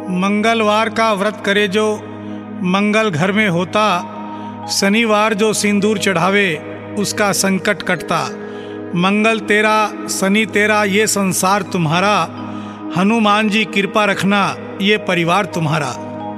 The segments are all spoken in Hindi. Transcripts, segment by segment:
मंगलवार का व्रत करे जो मंगल घर में होता, शनिवार जो सिंदूर चढ़ावे उसका संकट कटता। मंगल तेरा शनि तेरा ये संसार तुम्हारा, हनुमान जी कृपा रखना ये परिवार तुम्हारा।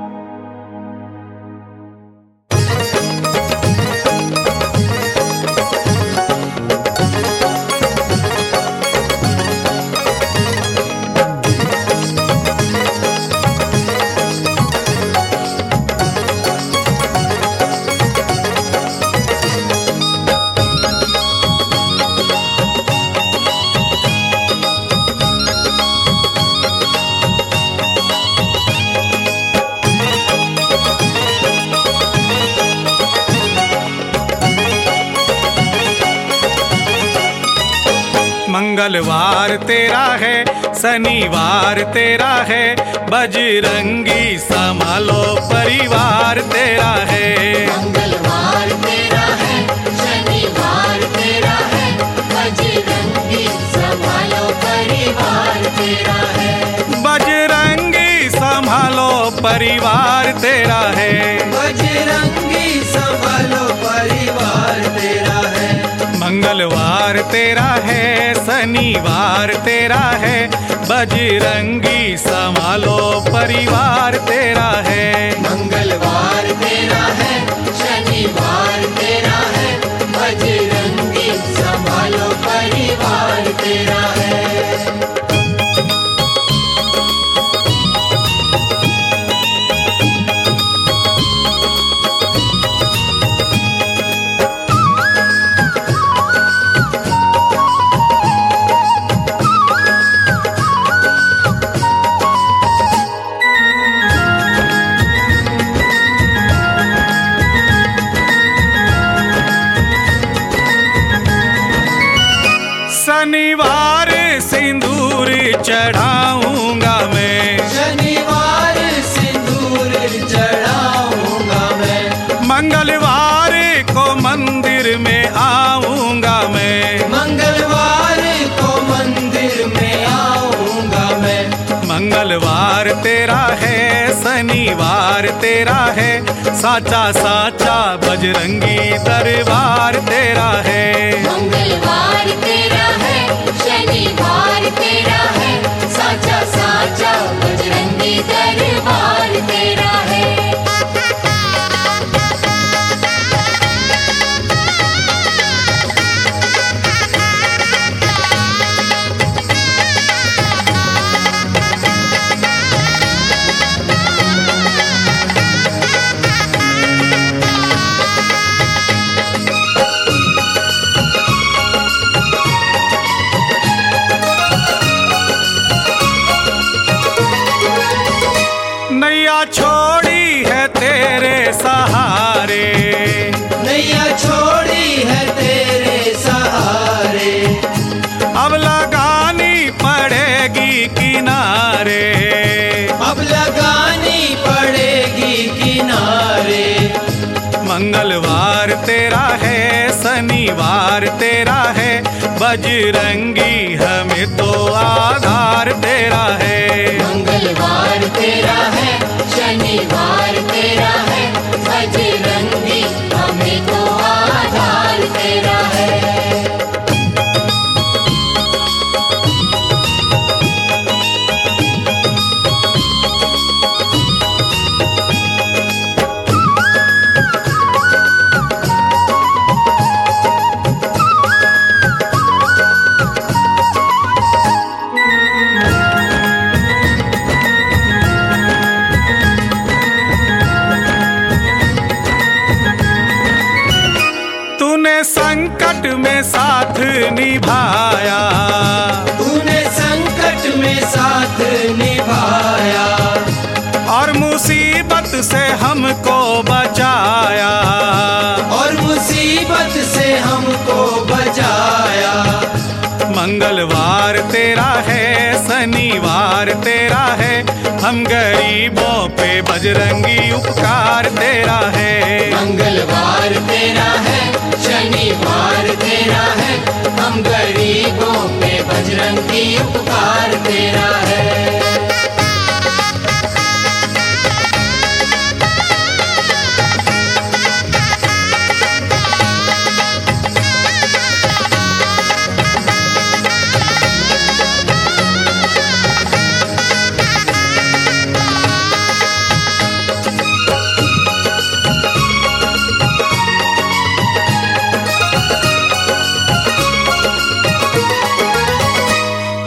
मंगलवार तेरा है, शनिवार तेरा है, बजरंगी संभालो परिवार तेरा है। मंगलवार तेरा है, शनिवार तेरा है, बजरंगी संभालो परिवार तेरा है। बजरंगी संभालो परिवार तेरा है। बजरंगी संभालो परिवार तेरा है। मंगलवार तेरा है, शनिवार तेरा है, बजरंगी संभालो परिवार तेरा है। मंगलवार तेरा है, शनिवार तेरा है, बजरंगी संभालो परिवार तेरा है। शनिवार सिंदूर चढ़ाऊंगा मैं, शनिवार सिंदूर चढ़ाऊंगा मैं। मंगलवार को मंदिर में आऊंगा मैं। मंगलवार को मंदिर में आऊंगा मैं। मंगलवार तेरा है, शनिवार तेरा है, साचा साचा बजरंगी दरबार तेरा है। मंगलवार तेरा है, शनिवार तेरा है, साचा साचा बजरंगी दरबार तेरा है। नैया छोड़ी है तेरे सहारे, नैया छोड़ी है तेरे सहारे। अब लगानी पड़ेगी किनारे। अब लगानी पड़ेगी किनारे। मंगलवार तेरा है, शनिवार तेरा है, बजरंगी हमें तो आधार तेरा है। मंगलवार तेरा है, शनिवार तेरा है, बजरंगी हमें तो आधार तेरा है। तूने संकट में साथ निभाया, तूने संकट में साथ निभाया। और मुसीबत से हमको बचाया। और मुसीबत से हमको बचाया। मंगलवार तेरा है, शनिवार तेरा है, हम गरीबों पे बजरंगी उपकार तेरा है। मंगलवार तेरा है, शनिवार तेरा है, हम गरीबों पे बजरंगी उपकार तेरा है।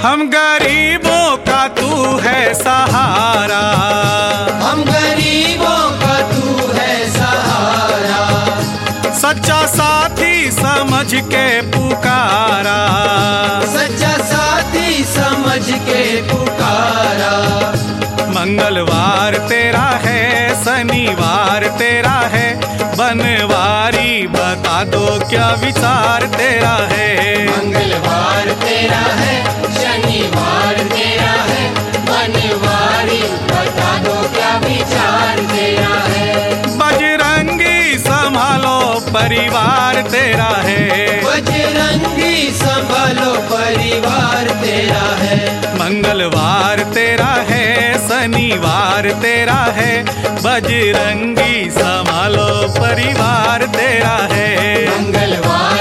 हम गरीबों का तू है सहारा, हम गरीबों का तू है सहारा, सच्चा साथी समझ के पुकारा, सच्चा साथी समझ के पुकारा। मंगलवार तेरा है, शनिवार तेरा है, बनवारी बता दो क्या विचार तेरा है। मंगलवार तेरा है, शनिवार तेरा है, बनवारी बता दो क्या विचार तेरा है। बजरंगी संभालो परिवार तेरा है, बजरंगी संभालो परिवार तेरा है। मंगलवार तेरा है, शनिवार तेरा है, बजरंगी संभालो परिवार तेरा है। मंगलवार